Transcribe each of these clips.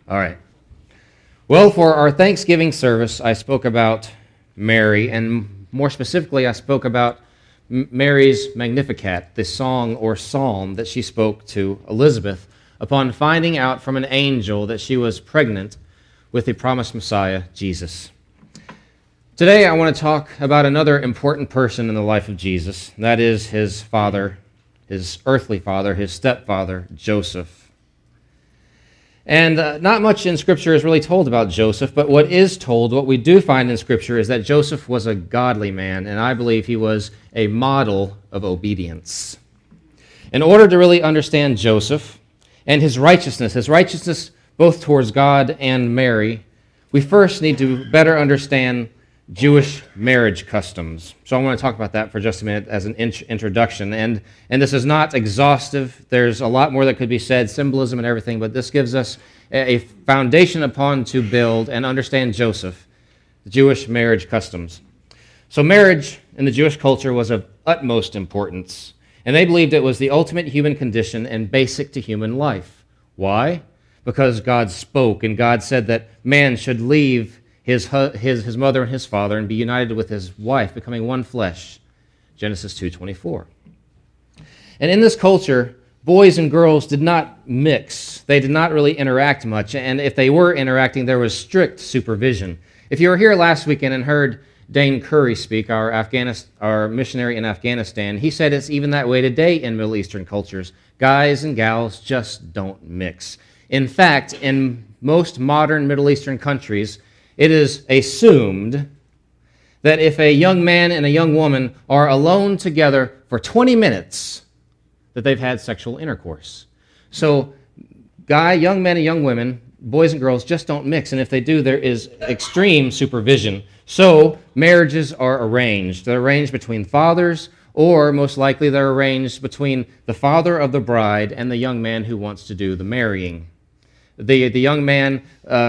All right. Well, for our Thanksgiving service, I spoke about Mary, and more specifically, I spoke about Mary's Magnificat, the song or psalm that she spoke to Elizabeth upon finding out from an angel that she was pregnant with the promised Messiah, Jesus. Today, I want to talk about another important person in the life of Jesus. That is his father, his earthly father, his stepfather, Joseph. And not much in Scripture is really told about Joseph, but what is told, what we do find in Scripture, is that Joseph was a godly man, and I believe he was a model of obedience. In order to really understand Joseph and his righteousness both towards God and Mary, we first need to better understand Jewish marriage customs. So I want to talk about that for just a minute as an introduction. And this is not exhaustive. There's a lot more that could be said, symbolism and everything, but this gives us a foundation upon to build and understand Joseph, the Jewish marriage customs. So marriage in the Jewish culture was of utmost importance, and they believed it was the ultimate human condition and basic to human life. Why? Because God spoke, and God said that man should leave his mother and his father and be united with his wife, becoming one flesh. Genesis 2:24. And in this culture, boys and girls did not mix. They did not really interact much, and if they were interacting, there was strict supervision. If you were here last weekend and heard Dane Curry speak, our missionary in Afghanistan, he said it's even that way today in Middle Eastern cultures. Guys and gals just don't mix. In fact, in most modern Middle Eastern countries, it is assumed that if a young man and a young woman are alone together for 20 minutes, that they've had sexual intercourse. So young men and young women, boys and girls, just don't mix. And if they do, there is extreme supervision. So marriages are arranged. They're arranged between fathers, or most likely they're arranged between the father of the bride and the young man who wants to do the marrying. The young man,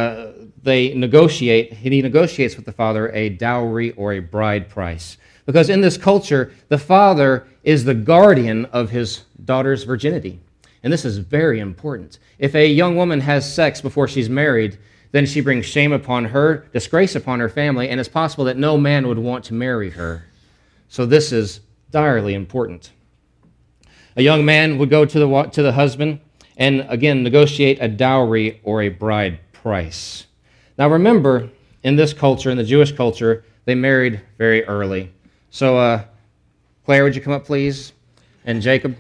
he negotiates with the father a dowry or a bride price. Because in this culture, the father is the guardian of his daughter's virginity. And this is very important. If a young woman has sex before she's married, then she brings shame upon her, disgrace upon her family, and it's possible that no man would want to marry her. So this is direly important. A young man would go to the husband and again negotiate a dowry or a bride price. Now remember, in this culture, in the Jewish culture, they married very early. So Claire, would you come up, please? And Jacob.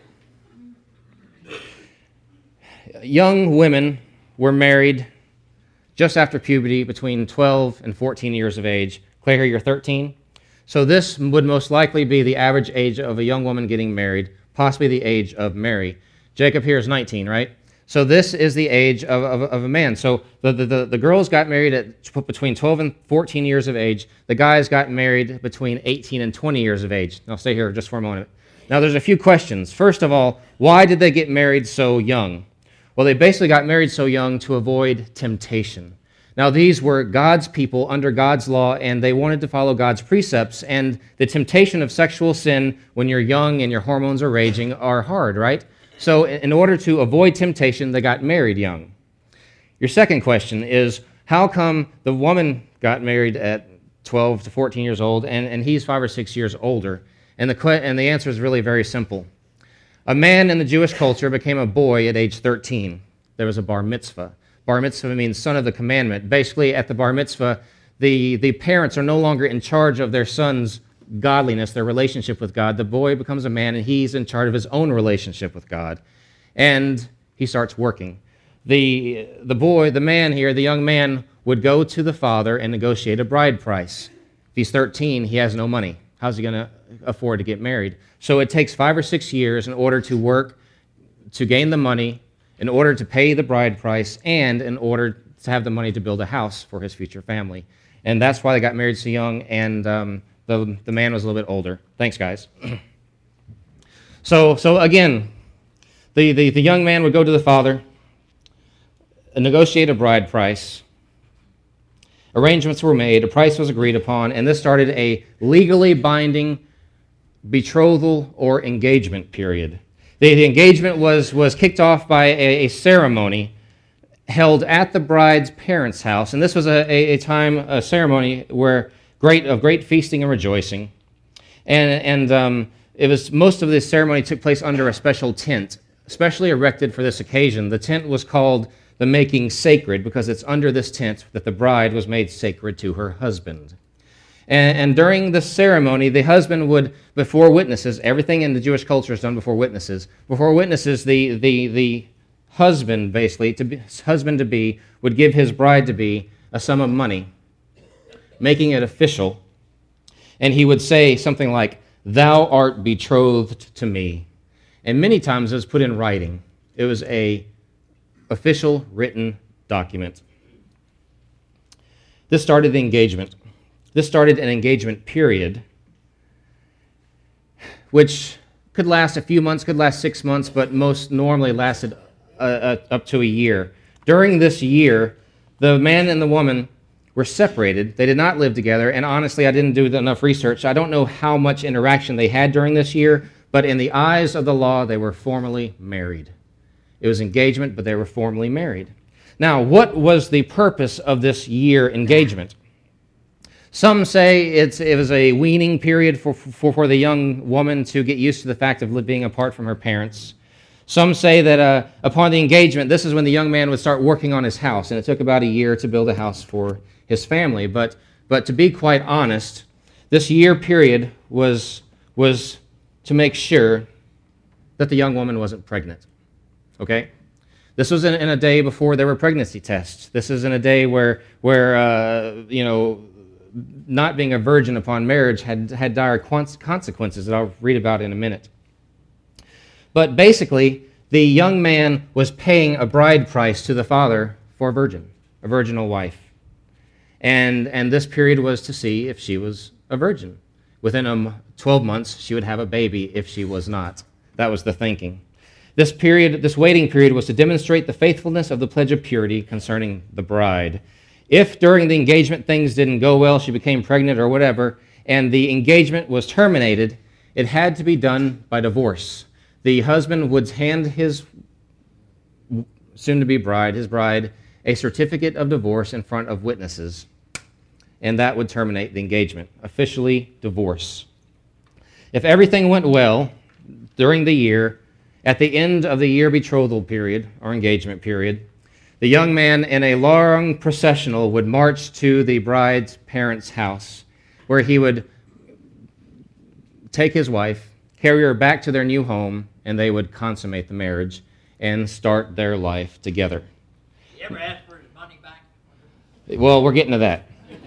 Young women were married just after puberty, between 12 and 14 years of age. Claire, you're 13. So this would most likely be the average age of a young woman getting married, possibly the age of Mary. Jacob here is 19, right? So this is the age of a man. So the girls got married at between 12 and 14 years of age. The guys got married between 18 and 20 years of age. Now stay here just for a moment. Now there's a few questions. First of all, why did they get married so young? Well, they basically got married so young to avoid temptation. Now these were God's people under God's law, and they wanted to follow God's precepts, and the temptation of sexual sin when you're young and your hormones are raging are hard, right? So in order to avoid temptation, they got married young. Your second question is, how come the woman got married at 12 to 14 years old and he's 5 or 6 years older? And the answer is really very simple. A man in the Jewish culture became a boy at age 13. There was a bar mitzvah. Bar mitzvah means son of the commandment. Basically, at the bar mitzvah, the parents are no longer in charge of their son's godliness, their relationship with God. The boy becomes a man, and he's in charge of his own relationship with God. And he starts working. The man here, the young man, would go to the father and negotiate a bride price. If he's 13, he has no money. How's he going to afford to get married? So it takes 5 or 6 years in order to work, to gain the money, in order to pay the bride price, and in order to have the money to build a house for his future family. And that's why they got married so young, and the man was a little bit older. Thanks, guys. So again, the young man would go to the father, negotiate a bride price. Arrangements were made, a price was agreed upon, and this started a legally binding betrothal or engagement period. The engagement was kicked off by a ceremony, held at the bride's parents' house. And this was a ceremony of great feasting and rejoicing. And it was, most of this ceremony took place under a special tent, specially erected for this occasion. The tent was called the making sacred because it's under this tent that the bride was made sacred to her husband. And during the ceremony, the husband would, before witnesses, everything in the Jewish culture is done before witnesses. Before witnesses, the husband, basically, husband-to-be, would give his bride-to-be a sum of money, making it official. And he would say something like, "Thou art betrothed to me." And many times it was put in writing. It was a official written document. This started the engagement. This started an engagement period, which could last a few months, could last 6 months, but most normally lasted up to a year. During this year, the man and the woman were separated. They did not live together, and honestly, I didn't do enough research. I don't know how much interaction they had during this year, but in the eyes of the law, they were formally married. It was engagement, but they were formally married. Now, what was the purpose of this year engagement? Some say it was a weaning period for the young woman to get used to the fact of being apart from her parents. Some say that upon the engagement, this is when the young man would start working on his house, and it took about a year to build a house for his family. But to be quite honest, this year period was to make sure that the young woman wasn't pregnant. Okay? This was in a day before there were pregnancy tests. This is in a day where not being a virgin upon marriage had dire consequences that I'll read about in a minute. But basically, the young man was paying a bride price to the father for a virginal wife. And this period was to see if she was a virgin. Within 12 months, she would have a baby if she was not. That was the thinking. This waiting period was to demonstrate the faithfulness of the pledge of purity concerning the bride. If during the engagement things didn't go well, she became pregnant or whatever, and the engagement was terminated, it had to be done by divorce. The husband would hand his soon-to-be bride, his bride, a certificate of divorce in front of witnesses, and that would terminate the engagement. Officially, divorce. If everything went well during the year, at the end of the year betrothal period, or engagement period, the young man in a long processional would march to the bride's parents' house, where he would take his wife, carry her back to their new home, and they would consummate the marriage and start their life together. You ever ask for his money back? Well, we're getting to that.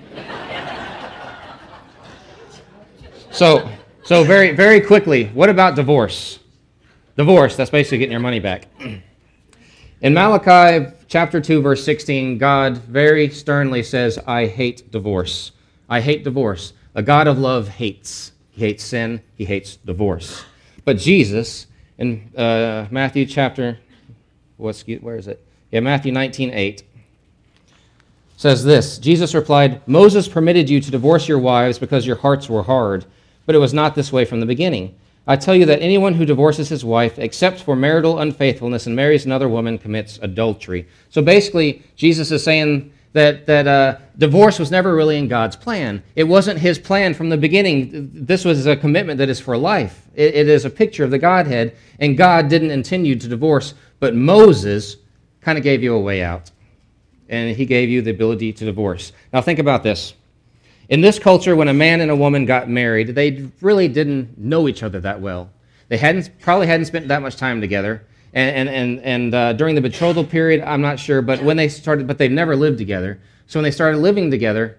So very, very quickly, what about divorce? Divorce, that's basically getting your money back. In Malachi chapter 2, verse 16, God very sternly says, "I hate divorce." I hate divorce. A God of love hates. He hates sin. He hates divorce. But Jesus, in Matthew chapter, where is it? Yeah, Matthew 19:8, says this, Jesus replied, "Moses permitted you to divorce your wives because your hearts were hard, but it was not this way from the beginning. I tell you that anyone who divorces his wife, except for marital unfaithfulness, and marries another woman, commits adultery." So basically, Jesus is saying that divorce was never really in God's plan. It wasn't his plan from the beginning. This was a commitment that is for life. It is a picture of the Godhead, and God didn't intend you to divorce, but Moses kind of gave you a way out, and he gave you the ability to divorce. Now think about this. In this culture, when a man and a woman got married, they really didn't know each other that well. They probably hadn't spent that much time together. And during the betrothal period, I'm not sure, but they've never lived together. So when they started living together,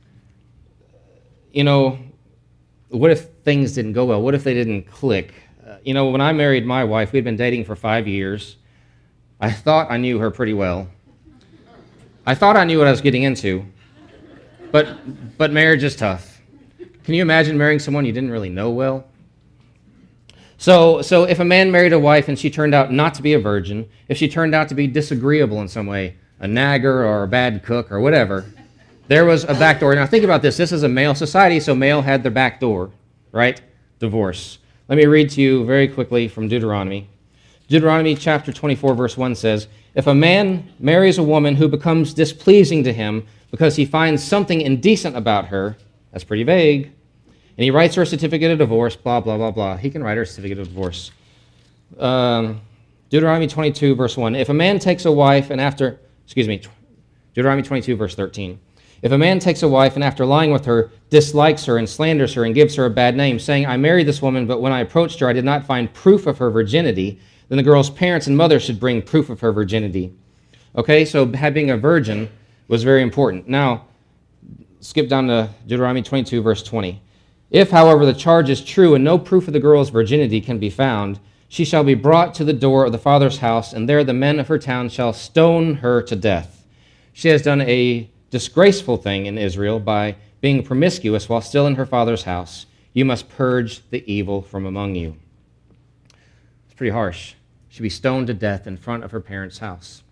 what if things didn't go well? What if they didn't click? When I married my wife, we'd been dating for 5 years. I thought I knew her pretty well. I thought I knew what I was getting into. But marriage is tough. Can you imagine marrying someone you didn't really know well? So if a man married a wife and she turned out not to be a virgin, if she turned out to be disagreeable in some way, a nagger or a bad cook or whatever, there was a back door. Now think about this. This is a male society, so male had their back door, right? Divorce. Let me read to you very quickly from Deuteronomy. Deuteronomy chapter 24, verse 1 says, "If a man marries a woman who becomes displeasing to him because he finds something indecent about her," that's pretty vague, "and he writes her a certificate of divorce," blah, blah, blah, blah. He can write her a certificate of divorce. Deuteronomy 22, verse 1. If a man takes a wife and after, Deuteronomy 22, verse 13. "If a man takes a wife and after lying with her dislikes her and slanders her and gives her a bad name, saying, 'I married this woman, but when I approached her I did not find proof of her virginity,' then the girl's parents and mother should bring proof of her virginity." Okay, so being a virgin was very important. Now, skip down to Deuteronomy 22, verse 20. "If, however, the charge is true and no proof of the girl's virginity can be found, she shall be brought to the door of the father's house, and there the men of her town shall stone her to death. She has done a disgraceful thing in Israel by being promiscuous while still in her father's house. You must purge the evil from among you." It's pretty harsh. She'd be stoned to death in front of her parents' house.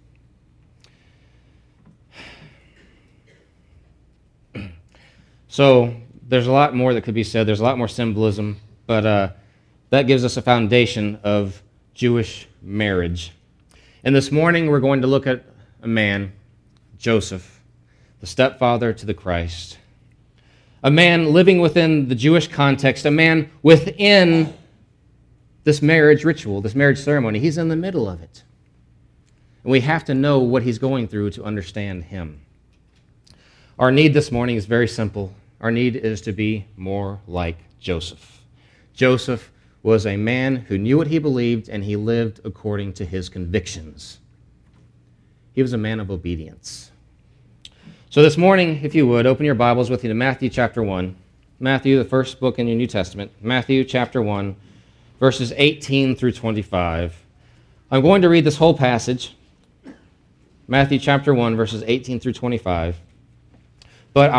So there's a lot more that could be said. There's a lot more symbolism, but that gives us a foundation of Jewish marriage. And this morning we're going to look at a man, Joseph, the stepfather to the Christ. A man living within the Jewish context, a man within this marriage ritual, this marriage ceremony. He's in the middle of it. And we have to know what he's going through to understand him. Our need this morning is very simple. Our need is to be more like Joseph. Joseph was a man who knew what he believed, and he lived according to his convictions. He was a man of obedience. So this morning, if you would, open your Bibles with me to Matthew chapter 1. Matthew, the first book in your New Testament. Matthew chapter 1, verses 18 through 25. I'm going to read this whole passage. Matthew chapter 1, verses 18 through 25. But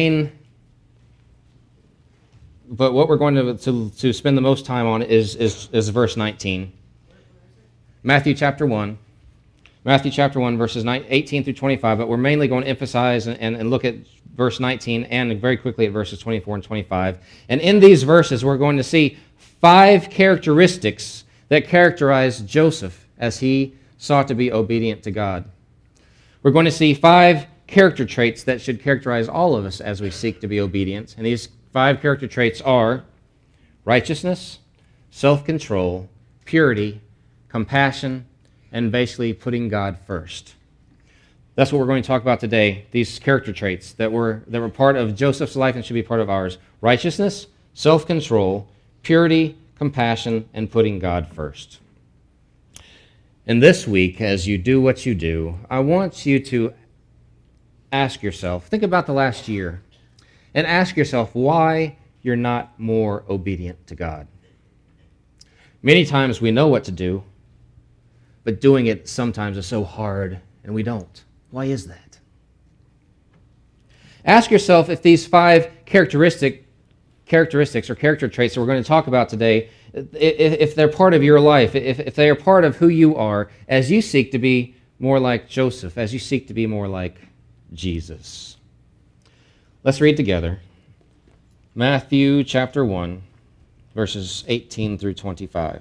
what we're going to spend the most time on is verse 19. Matthew chapter 1, verses 18 through 25, but we're mainly going to emphasize and look at verse 19 and very quickly at verses 24 and 25. And in these verses, we're going to see 5 characteristics that characterize Joseph as he sought to be obedient to God. We're going to see 5 character traits that should characterize all of us as we seek to be obedient. And these 5 character traits are righteousness, self-control, purity, compassion, and basically putting God first. That's what we're going to talk about today, these character traits that were part of Joseph's life and should be part of ours. Righteousness, self-control, purity, compassion, and putting God first. And this week, as you do what you do, I want you to ask yourself, think about the last year, and ask yourself why you're not more obedient to God. Many times we know what to do, but doing it sometimes is so hard, and we don't. Why is that? Ask yourself if these 5 characteristics or character traits that we're going to talk about today, if they're part of your life, if they are part of who you are as you seek to be more like Joseph, as you seek to be more like Jesus. Let's read together. Matthew chapter 1, verses 18 through 25.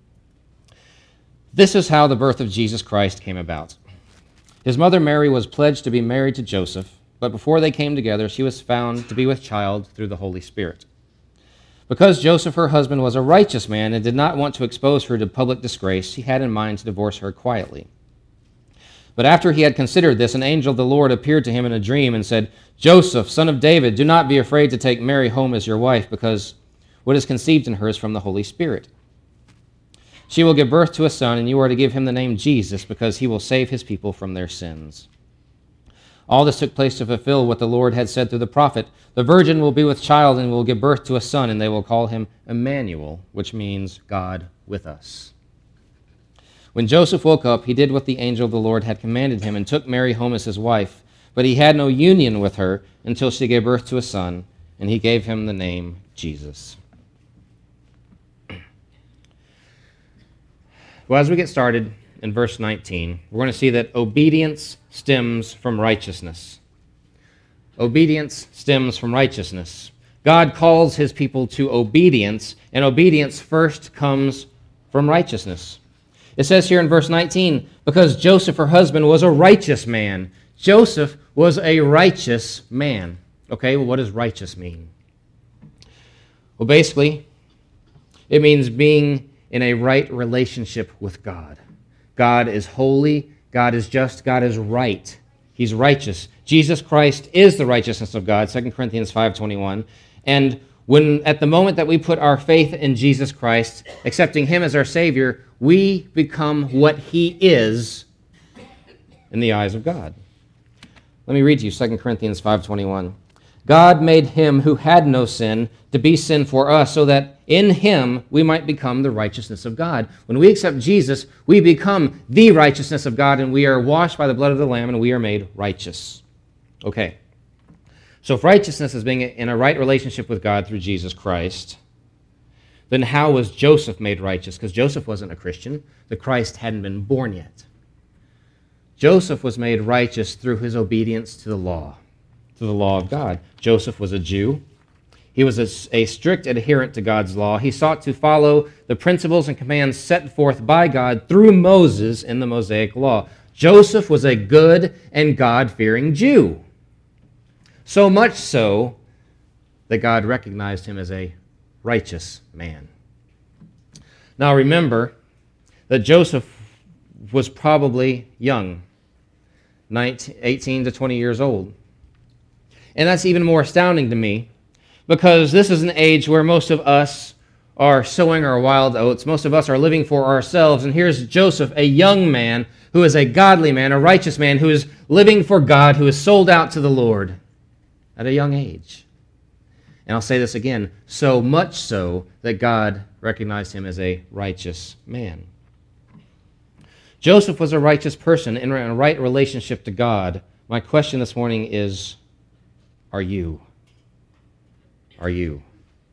This is how the birth of Jesus Christ came about. His mother Mary was pledged to be married to Joseph, but before they came together, she was found to be with child through the Holy Spirit. Because Joseph, her husband, was a righteous man and did not want to expose her to public disgrace, he had in mind to divorce her quietly. But after he had considered this, an angel of the Lord appeared to him in a dream and said, "Joseph, son of David, do not be afraid to take Mary home as your wife, because what is conceived in her is from the Holy Spirit. She will give birth to a son, and you are to give him the name Jesus, because he will save his people from their sins." All this took place to fulfill what the Lord had said through the prophet, "The virgin will be with child and will give birth to a son, and they will call him Emmanuel," which means God with us. When Joseph woke up, he did what the angel of the Lord had commanded him and took Mary home as his wife. But he had no union with her until she gave birth to a son, and he gave him the name Jesus. Well, as we get started in verse 19, we're going to see that obedience stems from righteousness. Obedience stems from righteousness. God calls his people to obedience, and obedience first comes from righteousness. It says here in verse 19, because Joseph, her husband, was a righteous man. Joseph was a righteous man. Okay, well, what does righteous mean? Well, basically, it means being in a right relationship with God. God is holy, God is just, God is right. He's righteous. Jesus Christ is the righteousness of God, 2 Corinthians 5:21. And when at the moment that we put our faith in Jesus Christ, accepting him as our Savior, we become what he is in the eyes of God. Let me read to you 2 Corinthians 5:21. God made him who had no sin to be sin for us, so that in him we might become the righteousness of God. When we accept Jesus, we become the righteousness of God, and we are washed by the blood of the Lamb, and we are made righteous. Okay. So if righteousness is being in a right relationship with God through Jesus Christ, then how was Joseph made righteous? Because Joseph wasn't a Christian. The Christ hadn't been born yet. Joseph was made righteous through his obedience to the law of God. Joseph was a Jew. He was a strict adherent to God's law. He sought to follow the principles and commands set forth by God through Moses in the Mosaic law. Joseph was a good and God-fearing Jew. So much so that God recognized him as a righteous man. Now remember that Joseph was probably young, 18 to 20 years old. And that's even more astounding to me, because this is an age where most of us are sowing our wild oats. Most of us are living for ourselves. And here's Joseph, a young man who is a godly man, a righteous man, who is living for God, who is sold out to the Lord at a young age. And I'll say this again, so much so that God recognized him as a righteous man. Joseph was a righteous person in a right relationship to God. My question this morning is, are you? Are you?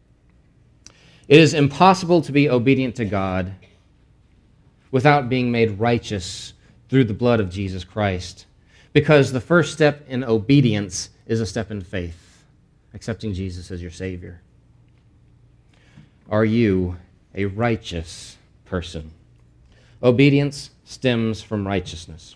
It is impossible to be obedient to God without being made righteous through the blood of Jesus Christ, because the first step in obedience is a step in faith, accepting Jesus as your Savior. Are you a righteous person? Obedience stems from righteousness.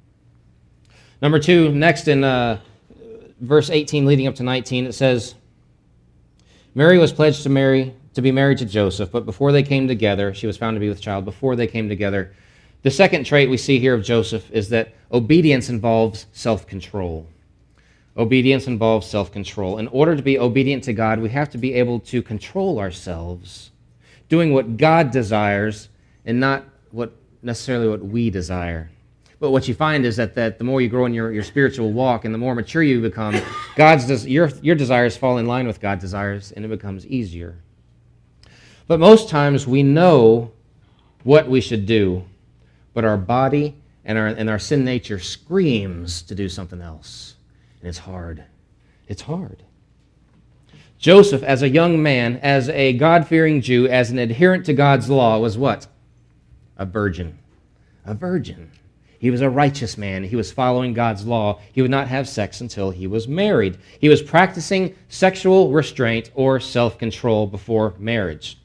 Number two, next in verse 18 leading up to 19, it says, Mary was pledged to be married to Joseph, but before they came together, she was found to be with child before they came together. The second trait we see here of Joseph is that obedience involves self-control. Obedience involves self-control. In order to be obedient to God, we have to be able to control ourselves, doing what God desires and not necessarily what we desire. But what you find is that the more you grow in your spiritual walk and the more mature you become, your desires fall in line with God's desires, and it becomes easier. But most times we know what we should do, but our body and our sin nature screams to do something else. And it's hard. It's hard. Joseph, as a young man, as a God-fearing Jew, as an adherent to God's law, was what? A virgin. A virgin. He was a righteous man. He was following God's law. He would not have sex until he was married. He was practicing sexual restraint or self-control before marriage.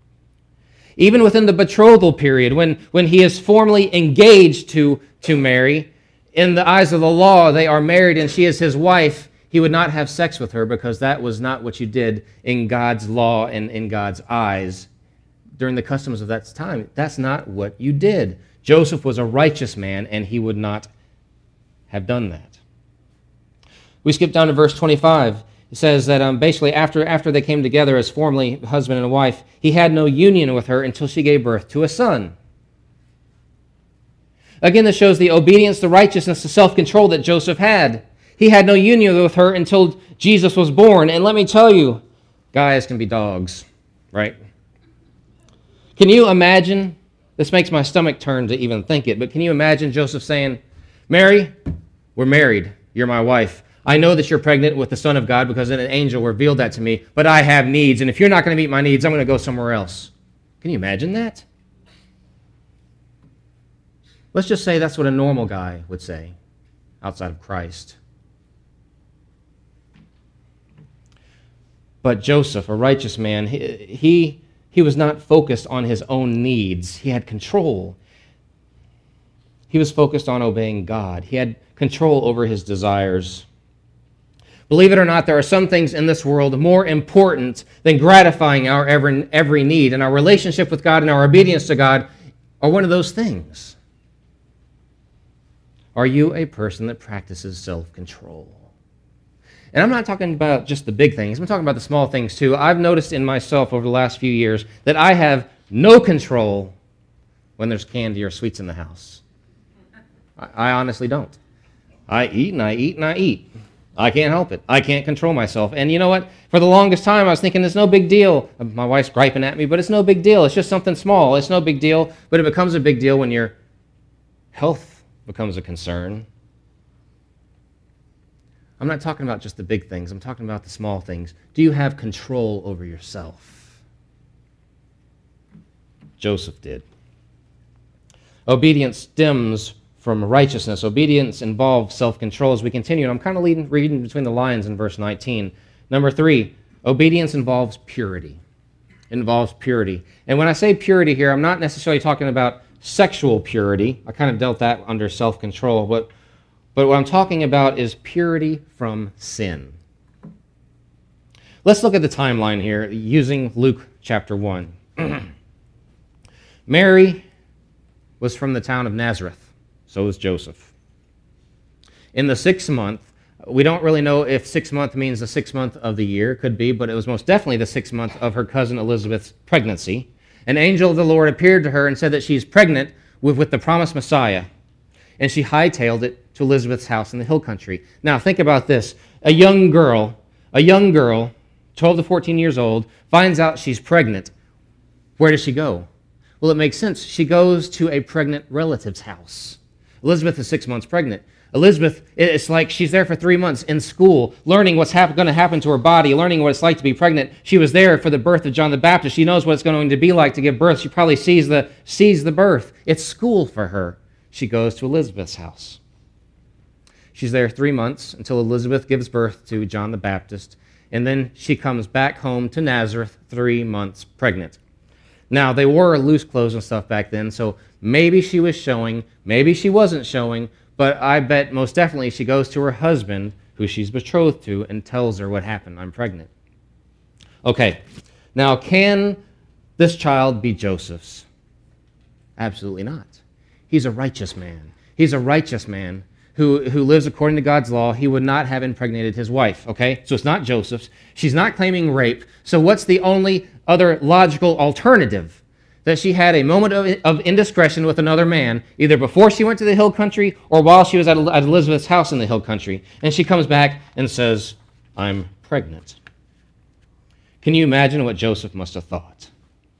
Even within the betrothal period, when he is formally engaged to Mary, in the eyes of the law, they are married and she is his wife, he would not have sex with her because that was not what you did in God's law and in God's eyes during the customs of that time. That's not what you did. Joseph was a righteous man, and he would not have done that. We skip down to verse 25. It says that basically after they came together as formally husband and wife, he had no union with her until she gave birth to a son. Again, this shows the obedience, the righteousness, the self-control that Joseph had. He had no union with her until Jesus was born. And let me tell you, guys can be dogs, right? Can you imagine? This makes my stomach turn to even think it, but can you imagine Joseph saying, Mary, we're married. You're my wife. I know that you're pregnant with the Son of God because an angel revealed that to me, but I have needs, and if you're not going to meet my needs, I'm going to go somewhere else. Can you imagine that? Let's just say that's what a normal guy would say outside of Christ. But Joseph, a righteous man, he was not focused on his own needs. He had control. He was focused on obeying God. He had control over his desires. Believe it or not, there are some things in this world more important than gratifying our every need, and our relationship with God and our obedience to God are one of those things. Are you a person that practices self-control? And I'm not talking about just the big things. I'm talking about the small things too. I've noticed in myself over the last few years that I have no control when there's candy or sweets in the house. I honestly don't. I eat and I eat and I eat. I can't help it. I can't control myself. And you know what? For the longest time, I was thinking it's no big deal. My wife's griping at me, but it's no big deal. It's just something small. It's no big deal. But it becomes a big deal when your health becomes a concern. I'm not talking about just the big things. I'm talking about the small things. Do you have control over yourself? Joseph did. Obedience stems from righteousness. Obedience involves self-control. As we continue, and I'm kind of reading between the lines in verse 19. Number 3, obedience involves purity. It involves purity. And when I say purity here, I'm not necessarily talking about sexual purity. I kind of dealt that under self-control. But what I'm talking about is purity from sin. Let's look at the timeline here using Luke chapter 1. Mary was from the town of Nazareth. So was Joseph. In the 6th month, we don't really know if 6th month means the 6th month of the year. It could be, but it was most definitely the 6th month of her cousin Elizabeth's pregnancy. An angel of the Lord appeared to her and said that she's pregnant with the promised Messiah. And she hightailed it to Elizabeth's house in the hill country. Now, think about this. A young girl, 12 to 14 years old, finds out she's pregnant. Where does she go? Well, it makes sense. She goes to a pregnant relative's house. Elizabeth is 6 months pregnant. Elizabeth, it's like she's there for 3 months in school, learning what's going to happen to her body, learning what it's like to be pregnant. She was there for the birth of John the Baptist. She knows what it's going to be like to give birth. She probably sees the birth. It's school for her. She goes to Elizabeth's house. She's there 3 months until Elizabeth gives birth to John the Baptist, and then she comes back home to Nazareth 3 months pregnant. Now, they wore loose clothes and stuff back then, so maybe she was showing, maybe she wasn't showing, but I bet most definitely she goes to her husband, who she's betrothed to, and tells her what happened. I'm pregnant. Okay, now can this child be Joseph's? Absolutely not. He's a righteous man. He's a righteous man who lives according to God's law. He would not have impregnated his wife, okay? So it's not Joseph's. She's not claiming rape. So what's the only other logical alternative? That she had a moment of indiscretion with another man, either before she went to the hill country or while she was at Elizabeth's house in the hill country. And she comes back and says, I'm pregnant. Can you imagine what Joseph must have thought?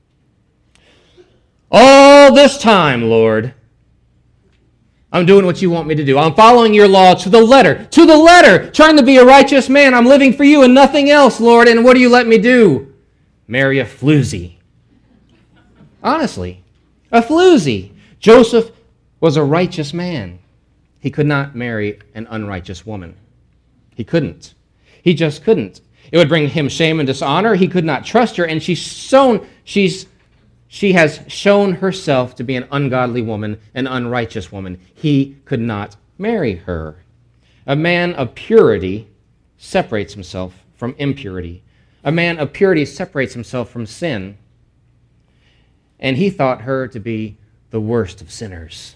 All this time, Lord, I'm doing what you want me to do. I'm following your law to the letter, trying to be a righteous man. I'm living for you and nothing else, Lord. And what do you let me do? Marry a floozy. Honestly, a floozy. Joseph was a righteous man. He could not marry an unrighteous woman. He couldn't. He just couldn't. It would bring him shame and dishonor. He could not trust her, and she has shown herself to be an ungodly woman, an unrighteous woman. He could not marry her. A man of purity separates himself from impurity. A man of purity separates himself from sin. And he thought her to be the worst of sinners.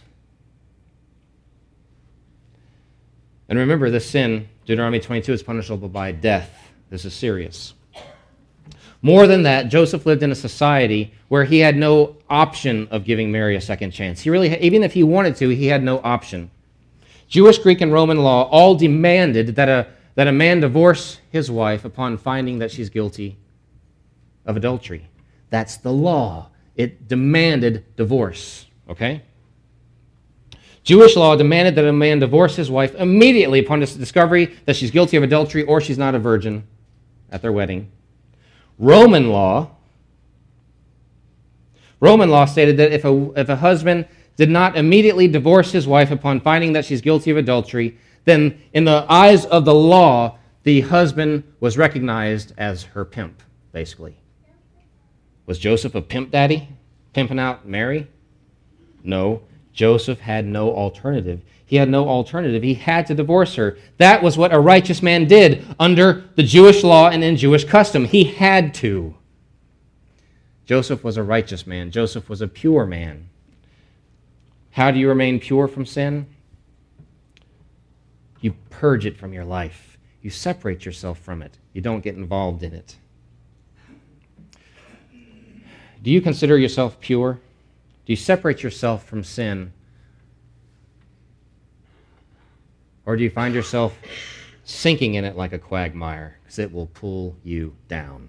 And remember, this sin, Deuteronomy 22, is punishable by death. This is serious. More than that, Joseph lived in a society where he had no option of giving Mary a second chance. Even if he wanted to, he had no option. Jewish, Greek, and Roman law all demanded that a man divorce his wife upon finding that she's guilty of adultery. That's the law. It demanded divorce, okay? Jewish law demanded that a man divorce his wife immediately upon the discovery that she's guilty of adultery or she's not a virgin at their wedding. Roman law stated that if a husband did not immediately divorce his wife upon finding that she's guilty of adultery, then in the eyes of the law, the husband was recognized as her pimp, basically. Was Joseph a pimp daddy, pimping out Mary? No. Joseph had no alternative. He had no alternative. He had to divorce her. That was what a righteous man did under the Jewish law and in Jewish custom. He had to. Joseph was a righteous man. Joseph was a pure man. How do you remain pure from sin? You purge it from your life. You separate yourself from it. You don't get involved in it. Do you consider yourself pure? Do you separate yourself from sin? Or do you find yourself sinking in it like a quagmire because it will pull you down?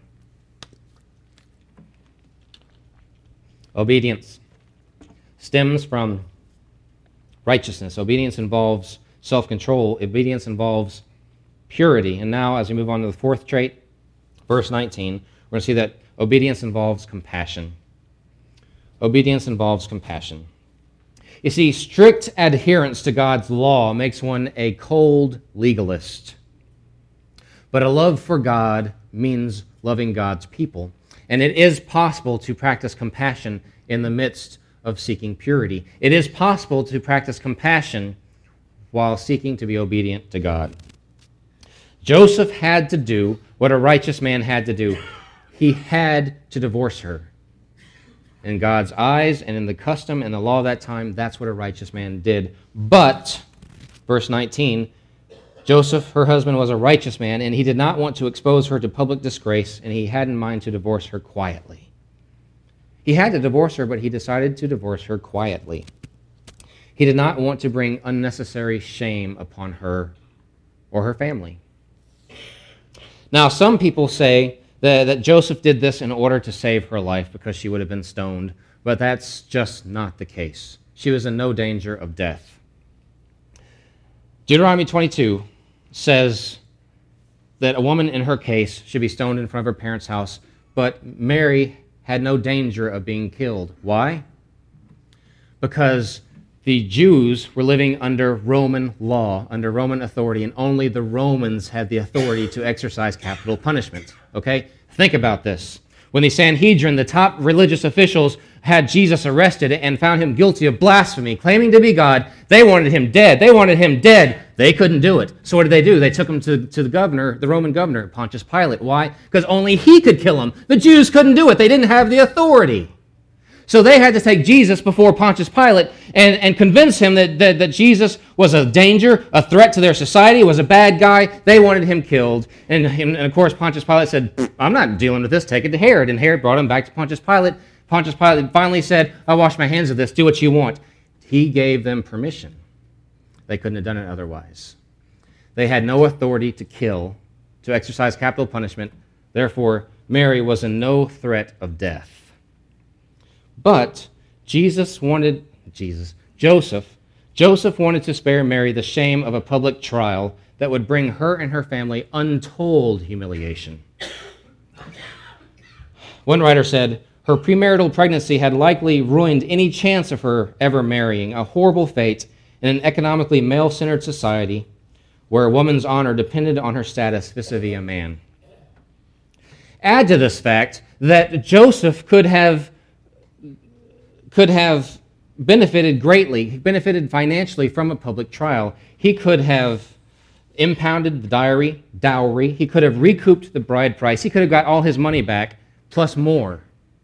Obedience stems from righteousness. Obedience involves self-control. Obedience involves purity. And now, as we move on to the fourth trait, verse 19, we're going to see that obedience involves compassion. Obedience involves compassion. You see, strict adherence to God's law makes one a cold legalist. But a love for God means loving God's people. And it is possible to practice compassion in the midst of seeking purity. It is possible to practice compassion while seeking to be obedient to God. Joseph had to do what a righteous man had to do. He had to divorce her. In God's eyes and in the custom and the law of that time, that's what a righteous man did. But, verse 19, Joseph, her husband, was a righteous man, and he did not want to expose her to public disgrace, and he had in mind to divorce her quietly. He had to divorce her, but he decided to divorce her quietly. He did not want to bring unnecessary shame upon her or her family. Now, some people say that Joseph did this in order to save her life because she would have been stoned, but that's just not the case. She was in no danger of death. Deuteronomy 22 says that a woman in her case should be stoned in front of her parents' house, but Mary had no danger of being killed. Why? Because the Jews were living under Roman law, under Roman authority, and only the Romans had the authority to exercise capital punishment. Okay? Think about this. When the Sanhedrin, the top religious officials, had Jesus arrested and found him guilty of blasphemy, claiming to be God, they wanted him dead. They wanted him dead. They couldn't do it. So what did they do? They took him to the governor, the Roman governor, Pontius Pilate. Why? Because only he could kill him. The Jews couldn't do it. They didn't have the authority. So they had to take Jesus before Pontius Pilate and convince him that Jesus was a danger, a threat to their society, was a bad guy. They wanted him killed. And of course, Pontius Pilate said, I'm not dealing with this. Take it to Herod. And Herod brought him back to Pontius Pilate. Pontius Pilate finally said, I'll wash my hands of this. Do what you want. He gave them permission. They couldn't have done it otherwise. They had no authority to kill, to exercise capital punishment. Therefore, Mary was in no threat of death. But Joseph wanted to spare Mary the shame of a public trial that would bring her and her family untold humiliation. One writer said, her premarital pregnancy had likely ruined any chance of her ever marrying, a horrible fate in an economically male-centered society where a woman's honor depended on her status vis-a-vis a man. Add to this fact that Joseph could have benefited greatly. He benefited financially from a public trial. He could have impounded the dowry. He could have recouped the bride price. He could have got all his money back, plus more,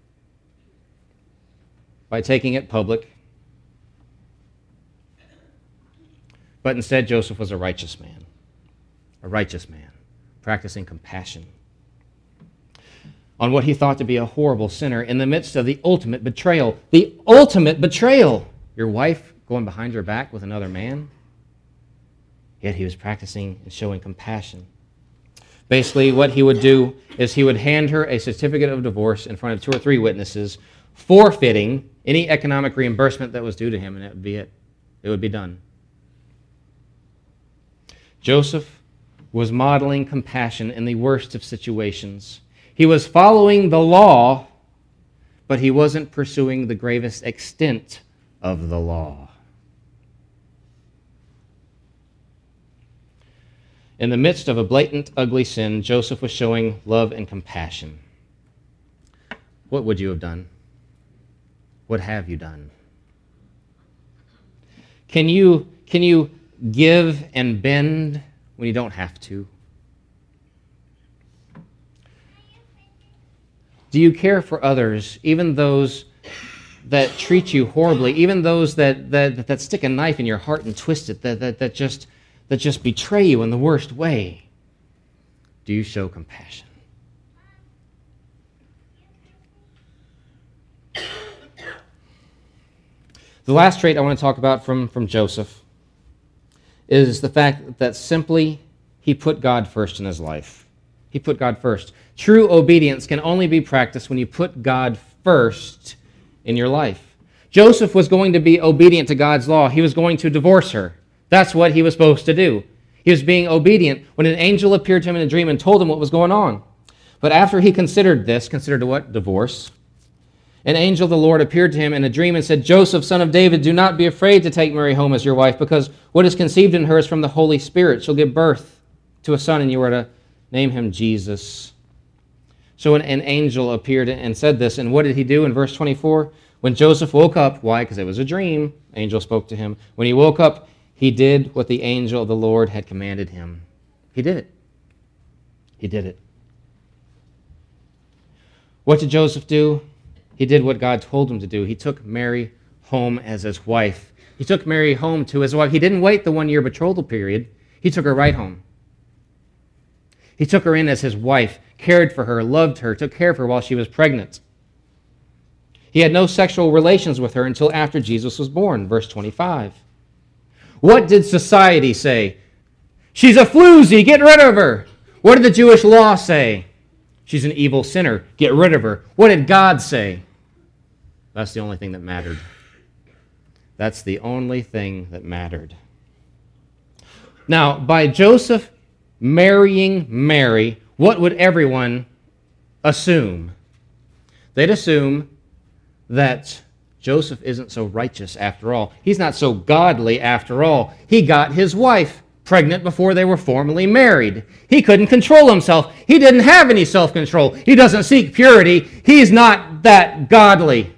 by taking it public. But instead, Joseph was a righteous man, practicing compassion on what he thought to be a horrible sinner in the midst of the ultimate betrayal. The ultimate betrayal! Your wife going behind your back with another man? Yet he was practicing and showing compassion. Basically, what he would do is he would hand her a certificate of divorce in front of 2 or 3 witnesses, forfeiting any economic reimbursement that was due to him, and that would be it. It would be done. Joseph was modeling compassion in the worst of situations. He was following the law, but he wasn't pursuing the gravest extent of the law. In the midst of a blatant, ugly sin, Joseph was showing love and compassion. What would you have done? What have you done? Can you give and bend when you don't have to? Do you care for others, even those that treat you horribly, even those that stick a knife in your heart and twist it, that just betray you in the worst way? Do you show compassion? The last trait I want to talk about from Joseph is the fact that simply he put God first in his life. He put God first. True obedience can only be practiced when you put God first in your life. Joseph was going to be obedient to God's law. He was going to divorce her. That's what he was supposed to do. He was being obedient when an angel appeared to him in a dream and told him what was going on. But after he considered what? Divorce. An angel of the Lord appeared to him in a dream and said, Joseph, son of David, do not be afraid to take Mary home as your wife, because what is conceived in her is from the Holy Spirit. She'll give birth to a son, and you are to name him Jesus. So an angel appeared and said this, and what did he do in verse 24? When Joseph woke up, why? Because it was a dream. Angel spoke to him. When he woke up, he did what the angel of the Lord had commanded him. He did it. He did it. What did Joseph do? He did what God told him to do. He took Mary home as his wife. He took Mary home to his wife. He didn't wait the 1-year betrothal period. He took her right home. He took her in as his wife, cared for her, loved her, took care of her while she was pregnant. He had no sexual relations with her until after Jesus was born, verse 25. What did society say? She's a floozy, get rid of her. What did the Jewish law say? She's an evil sinner, get rid of her. What did God say? That's the only thing that mattered. That's the only thing that mattered. Now, by Joseph marrying Mary, what would everyone assume? They'd assume that Joseph isn't so righteous after all. He's not so godly after all. He got his wife pregnant before they were formally married. He couldn't control himself. He didn't have any self-control. He doesn't seek purity. He's not that godly.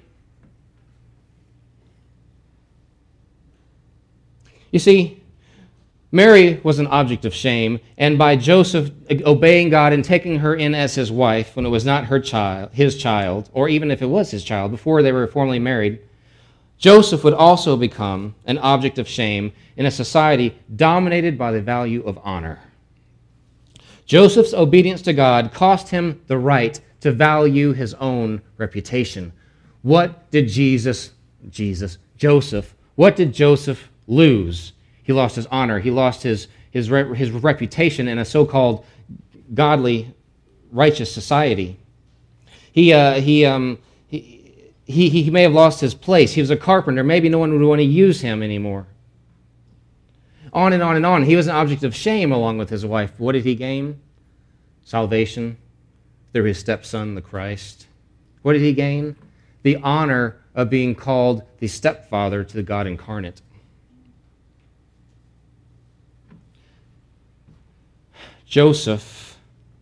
You see, Mary was an object of shame, and by Joseph obeying God and taking her in as his wife when it was not his child, or even if it was his child, before they were formally married, Joseph would also become an object of shame in a society dominated by the value of honor. Joseph's obedience to God cost him the right to value his own reputation. What did what did Joseph lose? He lost his honor. He lost his reputation in a so-called godly, righteous society. He may have lost his place. He was a carpenter. Maybe no one would want to use him anymore. On and on and on. He was an object of shame along with his wife. What did he gain? Salvation through his stepson, the Christ. What did he gain? The honor of being called the stepfather to the God incarnate. Joseph,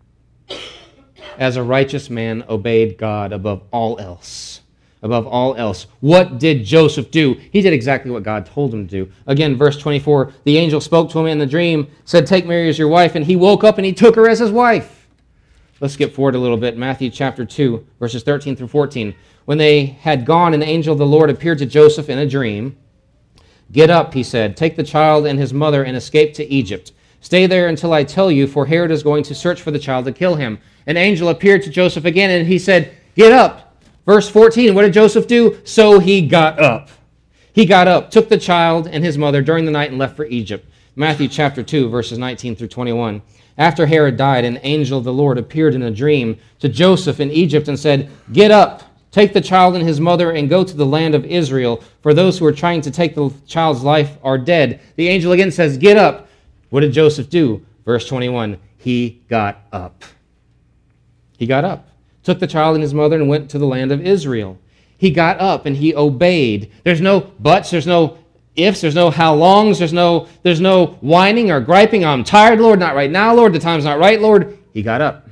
as a righteous man, obeyed God above all else. Above all else. What did Joseph do? He did exactly what God told him to do. Again, verse 24, the angel spoke to him in the dream, said, take Mary as your wife, and he woke up and he took her as his wife. Let's skip forward a little bit. Matthew chapter 2, verses 13 through 14. When they had gone, an angel of the Lord appeared to Joseph in a dream. Get up, he said, take the child and his mother and escape to Egypt. Stay there until I tell you, for Herod is going to search for the child to kill him. An angel appeared to Joseph again, and he said, get up. Verse 14, what did Joseph do? So he got up. He got up, took the child and his mother during the night and left for Egypt. Matthew chapter 2, verses 19 through 21. After Herod died, an angel of the Lord appeared in a dream to Joseph in Egypt and said, get up, take the child and his mother and go to the land of Israel, for those who are trying to take the child's life are dead. The angel again says, get up. What did Joseph do? Verse 21, he got up. He got up, took the child and his mother and went to the land of Israel. He got up and he obeyed. There's no buts, there's no ifs, there's no how longs, there's no whining or griping. I'm tired, Lord, not right now, Lord, the time's not right, Lord. He got up.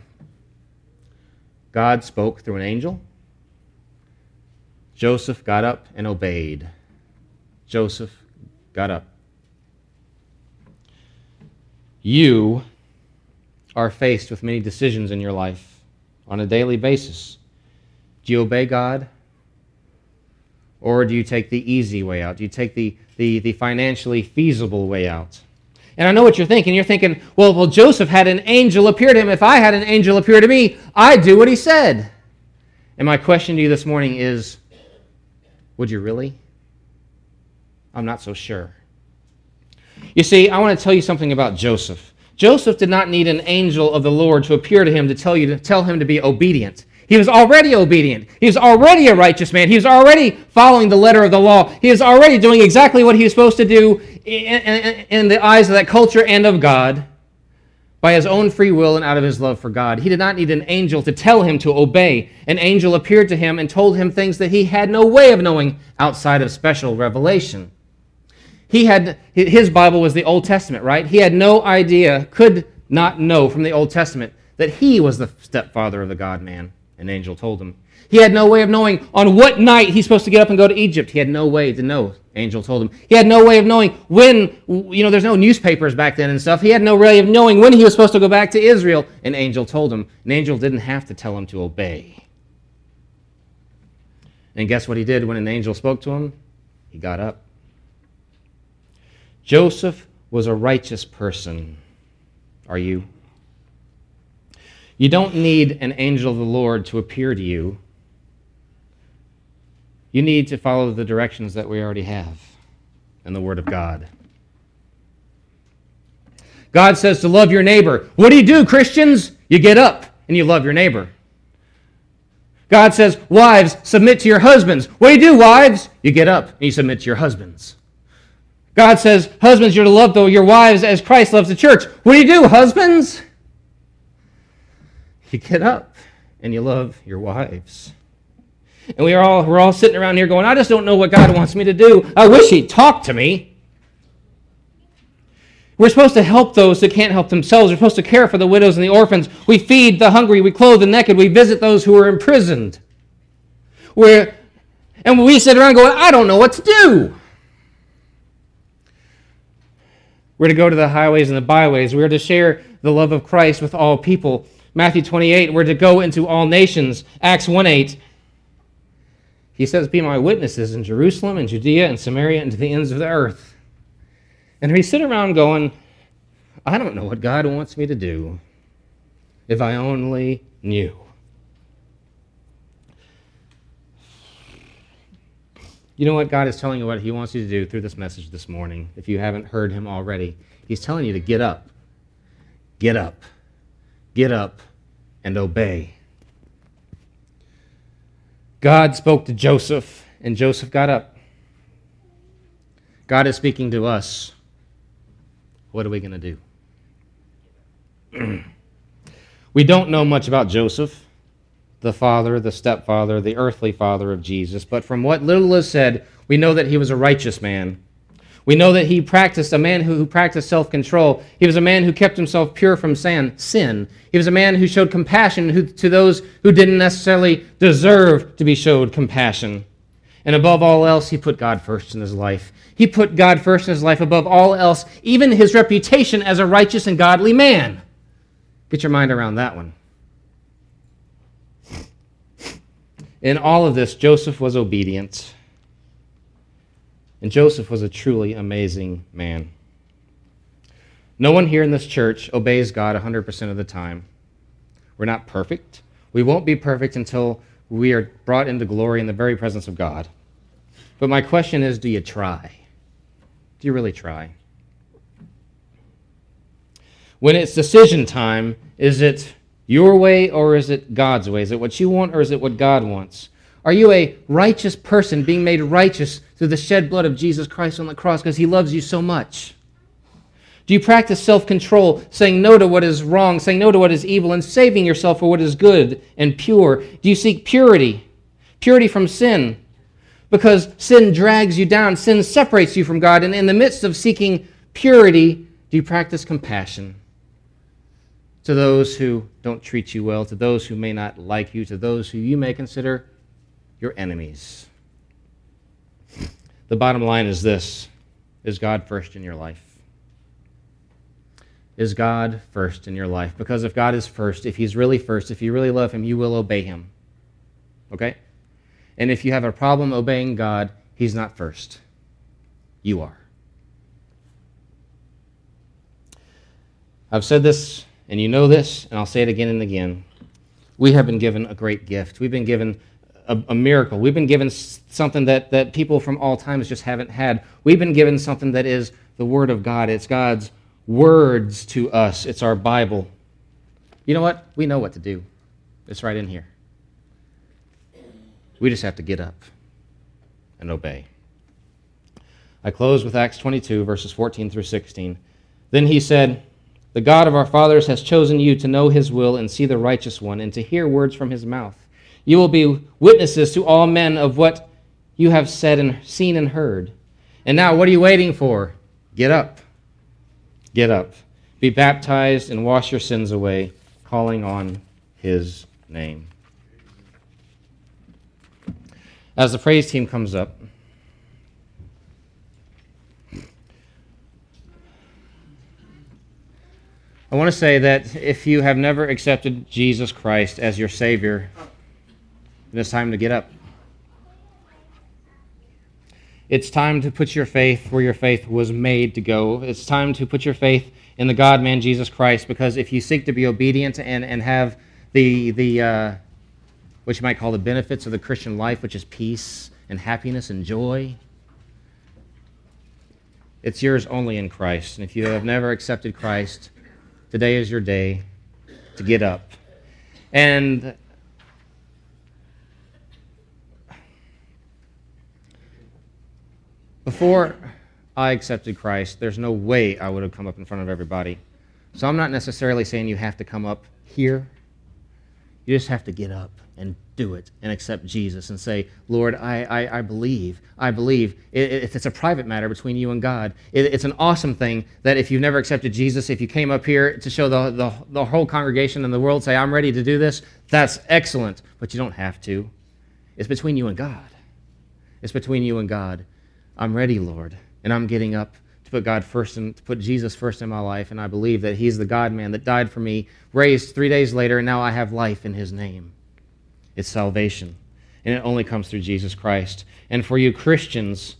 God spoke through an angel. Joseph got up and obeyed. Joseph got up. You are faced with many decisions in your life on a daily basis. Do you obey God? Or do you take the easy way out? Do you take the financially feasible way out? And I know what you're thinking. You're thinking, well, Joseph had an angel appear to him. If I had an angel appear to me, I'd do what he said. And my question to you this morning is, would you really? I'm not so sure. You see, I want to tell you something about Joseph. Joseph did not need an angel of the Lord to appear to him to tell him to be obedient. He was already obedient. He was already a righteous man. He was already following the letter of the law. He was already doing exactly what he was supposed to do in the eyes of that culture and of God by his own free will and out of his love for God. He did not need an angel to tell him to obey. An angel appeared to him and told him things that he had no way of knowing outside of special revelation. His Bible was the Old Testament, right? He had no idea, could not know from the Old Testament that he was the stepfather of the God-man. An angel told him. He had no way of knowing on what night he's supposed to get up and go to Egypt. He had no way to know. Angel told him. He had no way of knowing when, there's no newspapers back then and stuff. He had no way of knowing when he was supposed to go back to Israel. An angel told him. An angel didn't have to tell him to obey. And guess what he did when an angel spoke to him? He got up. Joseph was a righteous person. Are you? You don't need an angel of the Lord to appear to you. You need to follow the directions that we already have in the Word of God. God says to love your neighbor. What do, Christians? You get up and you love your neighbor. God says, wives, submit to your husbands. What do, wives? You get up and you submit to your husbands. God says, husbands, you're to love your wives as Christ loves the church. What do, husbands? You get up and you love your wives. And we're all sitting around here going, I just don't know what God wants me to do. I wish he'd talk to me. We're supposed to help those that can't help themselves. We're supposed to care for the widows and the orphans. We feed the hungry. We clothe the naked. We visit those who are imprisoned. And we sit around going, I don't know what to do. We're to go to the highways and the byways. We're to share the love of Christ with all people. Matthew 28, we're to go into all nations. Acts 1:8. He says, be my witnesses in Jerusalem and Judea and Samaria and to the ends of the earth. And we sit around going, I don't know what God wants me to do. If I only knew. You know what? God is telling you what he wants you to do through this message this morning. If you haven't heard him already, he's telling you to get up. Get up. Get up and obey. God spoke to Joseph, and Joseph got up. God is speaking to us. What are we going to do? We don't know much about Joseph, the father, the stepfather, the earthly father of Jesus, but from what little is said, we know that he was a righteous man. We know that he practiced, a man who practiced self-control. He was a man who kept himself pure from sin. He was a man who showed compassion to those who didn't necessarily deserve to be showed compassion. And above all else, he put God first in his life. He put God first in his life above all else, even his reputation as a righteous and godly man. Get your mind around that one. In all of this, Joseph was obedient. And Joseph was a truly amazing man. No one here in this church obeys God 100% of the time. We're not perfect. We won't be perfect until we are brought into glory in the very presence of God. But my question is, do you try? Do you really try? When it's decision time, is it your way or is it God's way? Is it what you want or is it what God wants? Are you a righteous person being made righteous through the shed blood of Jesus Christ on the cross because he loves you so much? Do you practice self-control, saying no to what is wrong, saying no to what is evil, and saving yourself for what is good and pure? Do you seek purity? Purity from sin? Because sin drags you down, sin separates you from God, and in the midst of seeking purity, do you practice compassion to those who don't treat you well, to those who may not like you, to those who you may consider your enemies? The bottom line is this. Is God first in your life? Is God first in your life? Because if God is first, if He's really first, if you really love Him, you will obey Him. Okay? And if you have a problem obeying God, He's not first. You are. I've said this, and you know this, and I'll say it again and again. We have been given a great gift. We've been given a miracle. We've been given something that people from all times just haven't had. We've been given something that is the Word of God. It's God's words to us. It's our Bible. You know what? We know what to do. It's right in here. We just have to get up and obey. I close with Acts 22, verses 14 through 16. Then he said, "The God of our fathers has chosen you to know His will and see the righteous one and to hear words from His mouth. You will be witnesses to all men of what you have said and seen and heard. And now, what are you waiting for? Get up. Get up. Be baptized and wash your sins away, calling on His name." As the praise team comes up, I want to say that if you have never accepted Jesus Christ as your Savior, then it's time to get up. It's time to put your faith where your faith was made to go. It's time to put your faith in the God-man Jesus Christ, because if you seek to be obedient and have the what you might call the benefits of the Christian life, which is peace and happiness and joy, it's yours only in Christ. And if you have never accepted Christ, today is your day to get up. And before I accepted Christ, there's no way I would have come up in front of everybody. So I'm not necessarily saying you have to come up here. You just have to get up and do it and accept Jesus and say, "Lord, I believe. I believe." It's a private matter between you and God. It's an awesome thing that if you've never accepted Jesus, if you came up here to show the whole congregation and the world, say, "I'm ready to do this," that's excellent. But you don't have to. It's between you and God. It's between you and God. I'm ready, Lord, and I'm getting up to put God first and to put Jesus first in my life, and I believe that He's the God-man that died for me, raised 3 days later, and now I have life in His name. It's salvation, and it only comes through Jesus Christ. And for you Christians,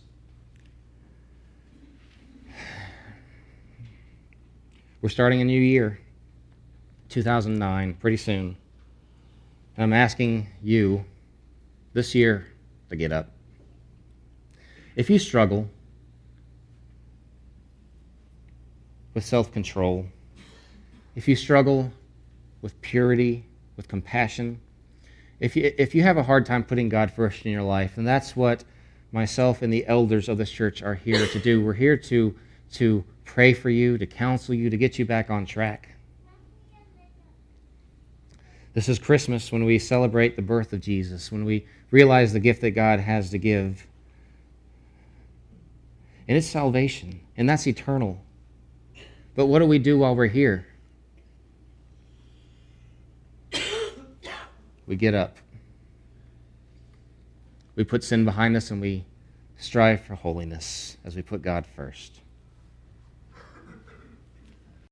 we're starting a new year, 2009, pretty soon. And I'm asking you this year to get up. If you struggle with self-control, if you struggle with purity, with compassion, if you have a hard time putting God first in your life, then that's what myself and the elders of this church are here to do. We're here to pray for you, to counsel you, to get you back on track. This is Christmas, when we celebrate the birth of Jesus, when we realize the gift that God has to give. And it's salvation, and that's eternal. But what do we do while we're here? We get up. We put sin behind us, and we strive for holiness as we put God first.